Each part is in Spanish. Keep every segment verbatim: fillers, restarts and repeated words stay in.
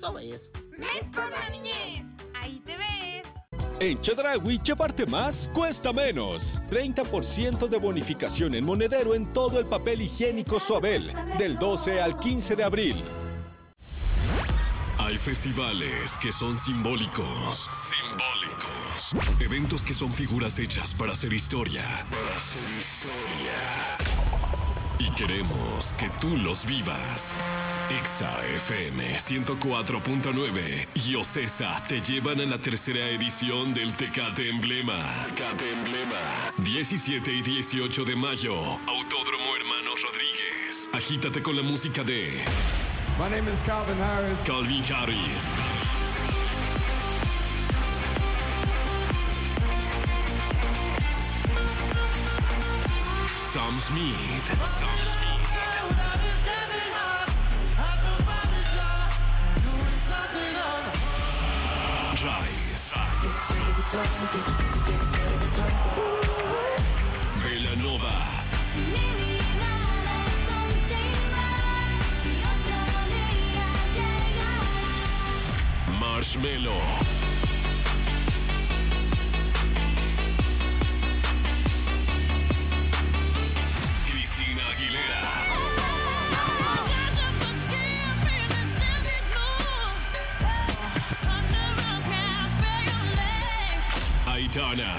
eso ves. ¡Es por la niñez! ¡Ahí te ves! En Chedraui, llevarte más cuesta menos. treinta por ciento de bonificación en monedero en todo el papel higiénico Suabel, del doce al quince de abril. Hay festivales que son simbólicos. Simbólicos. Eventos que son figuras hechas para hacer historia. Para hacer historia. Y queremos que tú los vivas. Exa F M ciento cuatro punto nueve y Ocesa te llevan a la tercera edición del Tecate Emblema. Tecate Emblema. diecisiete y dieciocho de mayo. Autódromo Hermanos Rodríguez. Agítate con la música de... My name is Calvin Harris. Calvin Harris. Sam Smith. Sam Smith. Rise. Belanova. Marshmello. Cristina Aguilera. Aitana.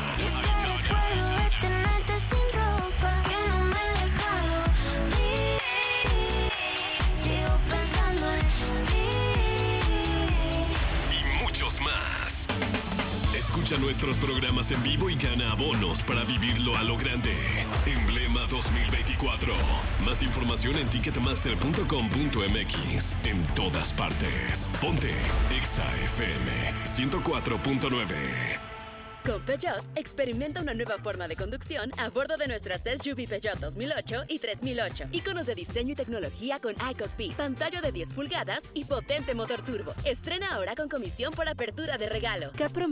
Más. Escucha nuestros programas en vivo y gana abonos para vivirlo a lo grande. Emblema dos mil veinticuatro. Más información en ticketmaster punto com punto m x. En todas partes. Ponte Exa F M ciento cuatro punto nueve. Con Peugeot, experimenta una nueva forma de conducción a bordo de nuestras S U V Peugeot dos mil ocho y tres mil ocho. Íconos de diseño y tecnología con iCockpit, pantalla de diez pulgadas y potente motor turbo. Estrena ahora con comisión por apertura de regalo. ¿Qué